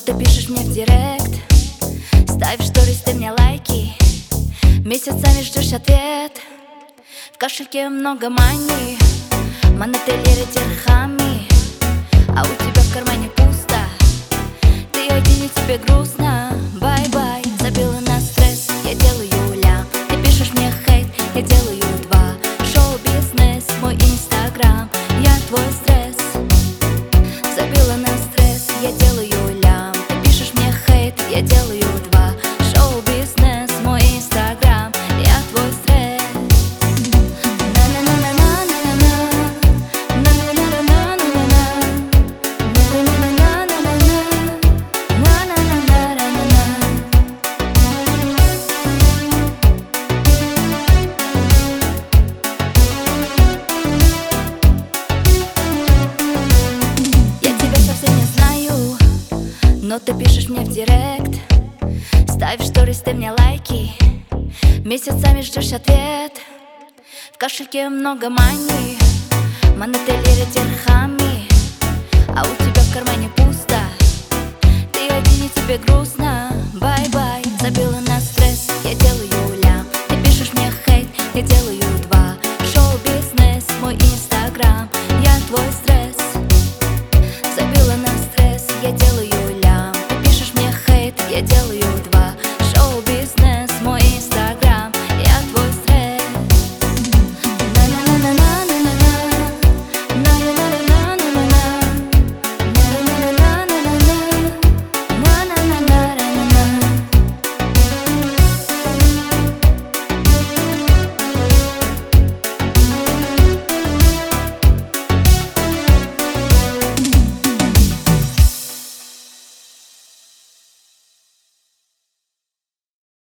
ты пишешь мне в директ, ставишь сторис ты мне лайки, месяцами ждешь ответ. В кошельке много мани, монетеллеры дирхами, а у тебя в кармане пусто. Ты один и тебе грустно. Бай-бай, забила на стресс, я делаю лям. Ты пишешь мне хейт, я делаю два. Шоу-бизнес, мой инстаграм, я твой стресс. Забила на стресс, я делаю лям. Ты пишешь мне хейт, я делаю два. Шоу-бизнес, мой инстаграм, я твой стресс. Но ты пишешь мне в директ, ставишь сторис ты мне лайки, месяцами ждешь ответ. В кошельке много мани, монетеллеры дирхами, а у тебя в кармане пусто. Ты один и тебе грустно. Бай-бай, забила на стресс, я делаю